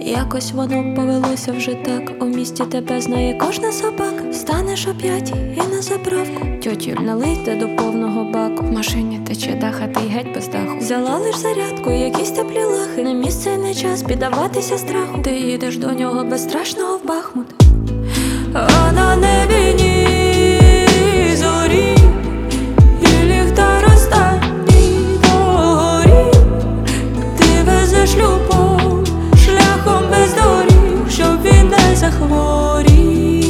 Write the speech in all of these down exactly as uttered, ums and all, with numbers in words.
Якось воно повелося вже так. У місті тебе знає кожна собака. Станеш о п'ятій і на заправку. Тьотюль, налийте до повного баку. В машині тече дах, а ти й геть без даху. Взяла лиш зарядку, якісь теплі лахи. Не місце, не час піддаватися страху. Ти їдеш до нього безстрашного в Бахмут. А на небі ні зорі, і ліхтар останній догорі. Ти везеш любов шляхом без доріг, щоб він не захворів.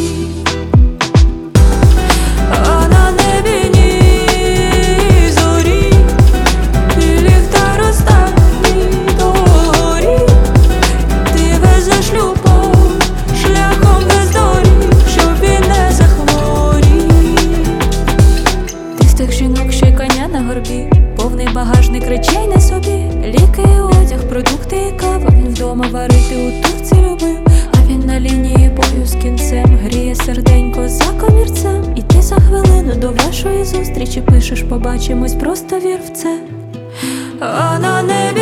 А на небі ні зорі, і ліхтар останній догорі. Ти везеш любов шляхом без доріг, щоб він не захворів. Ти з тих жінок, що й коня на горбі, повний багажник речей на собі. Ліки і одяг, продукти і кава. Він вдома варити у турці любив. А він на лінії бою з кінцем гріє серденько за комірцем. І ти за хвилину до вашої зустрічі пишеш: побачимось, просто вір в це. А на небі